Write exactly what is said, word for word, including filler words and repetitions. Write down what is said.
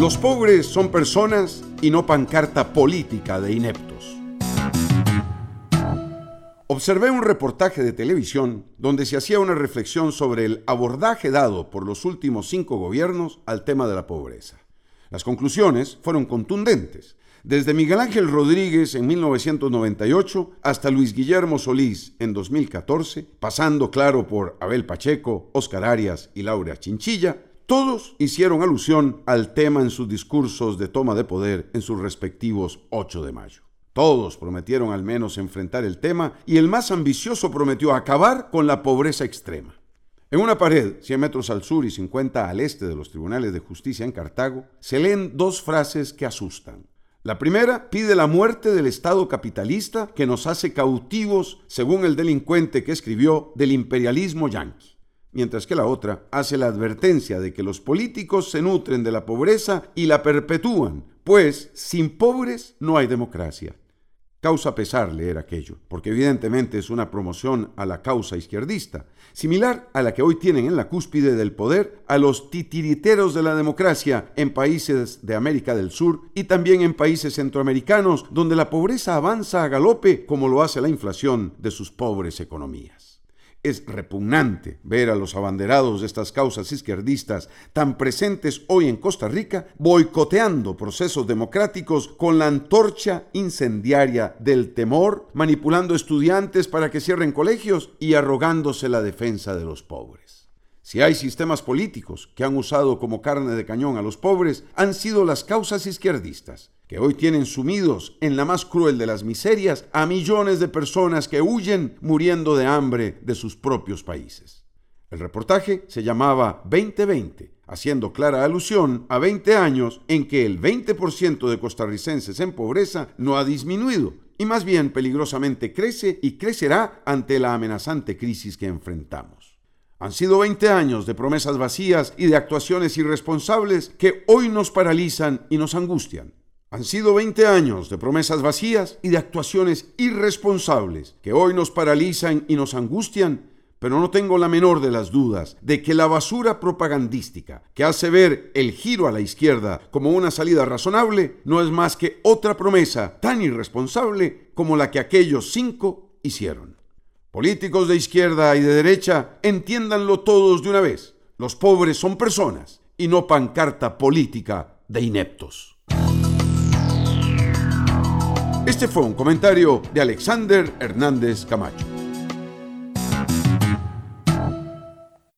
Los pobres son personas y no pancarta política de ineptos. Observé un reportaje de televisión donde se hacía una reflexión sobre el abordaje dado por los últimos cinco gobiernos al tema de la pobreza. Las conclusiones fueron contundentes, desde Miguel Ángel Rodríguez en mil novecientos noventa y ocho hasta Luis Guillermo Solís en dos mil catorce, pasando claro por Abel Pacheco, Óscar Arias y Laura Chinchilla. Todos hicieron alusión al tema en sus discursos de toma de poder en sus respectivos ocho de mayo. Todos prometieron al menos enfrentar el tema y el más ambicioso prometió acabar con la pobreza extrema. En una pared, cien metros al sur y cincuenta al este de los tribunales de justicia en Cartago, se leen dos frases que asustan. La primera pide la muerte del Estado capitalista que nos hace cautivos, según el delincuente que escribió, del imperialismo yanqui. Mientras que la otra hace la advertencia de que los políticos se nutren de la pobreza y la perpetúan, pues sin pobres no hay democracia. Causa pesar leer aquello, porque evidentemente es una promoción a la causa izquierdista, similar a la que hoy tienen en la cúspide del poder a los titiriteros de la democracia en países de América del Sur y también en países centroamericanos, donde la pobreza avanza a galope como lo hace la inflación de sus pobres economías. Es repugnante ver a los abanderados de estas causas izquierdistas tan presentes hoy en Costa Rica boicoteando procesos democráticos con la antorcha incendiaria del temor, manipulando estudiantes para que cierren colegios y arrogándose la defensa de los pobres. Si hay sistemas políticos que han usado como carne de cañón a los pobres, han sido las causas izquierdistas, que hoy tienen sumidos en la más cruel de las miserias a millones de personas que huyen muriendo de hambre de sus propios países. El reportaje se llamaba veinte veinte, haciendo clara alusión a veinte años en que el veinte por ciento de costarricenses en pobreza no ha disminuido y más bien peligrosamente crece y crecerá ante la amenazante crisis que enfrentamos. Han sido veinte años de promesas vacías y de actuaciones irresponsables que hoy nos paralizan y nos angustian. Han sido veinte años de promesas vacías y de actuaciones irresponsables que hoy nos paralizan y nos angustian, pero no tengo la menor de las dudas de que la basura propagandística que hace ver el giro a la izquierda como una salida razonable no es más que otra promesa tan irresponsable como la que aquellos cinco hicieron. Políticos de izquierda y de derecha, entiéndanlo todos de una vez. Los pobres son personas y no pancarta política de ineptos. Este fue un comentario de Alexander Hernández Camacho.